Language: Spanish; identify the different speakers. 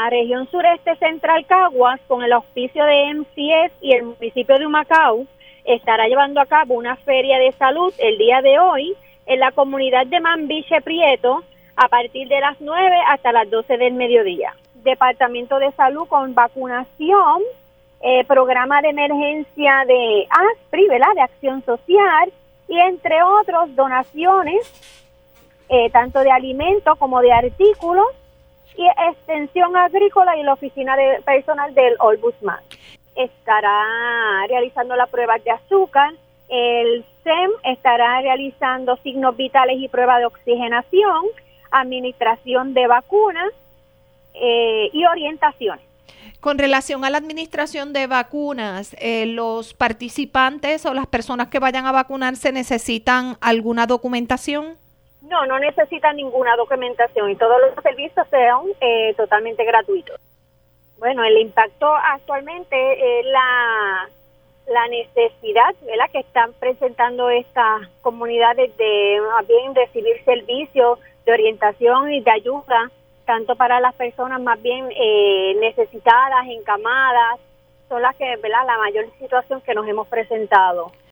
Speaker 1: la región sureste central Caguas, con el auspicio de MCS y el municipio de Humacao, estará llevando a cabo una feria de salud el día de hoy en la comunidad de Mambiche Prieto a partir de las 9 hasta las 12 del mediodía. Departamento de Salud con vacunación, programa de emergencia de ASPRI, ¿verdad?, de Acción Social, y entre otros donaciones, tanto de alimentos como de artículos, y extensión agrícola y la oficina de personal del Ombudsman. Estará realizando las pruebas de azúcar, el SEM estará realizando signos vitales y pruebas de oxigenación, administración de vacunas y orientaciones.
Speaker 2: Con relación a la administración de vacunas, ¿los participantes o las personas que vayan a vacunarse necesitan alguna documentación?
Speaker 1: No necesitan ninguna documentación y todos los servicios son totalmente gratuitos. Bueno, el impacto actualmente es la necesidad, ¿verdad?, que están presentando estas comunidades de más bien recibir servicios de orientación y de ayuda, tanto para las personas más bien necesitadas, encamadas, son las que, ¿verdad?, la mayor situación que nos hemos presentado.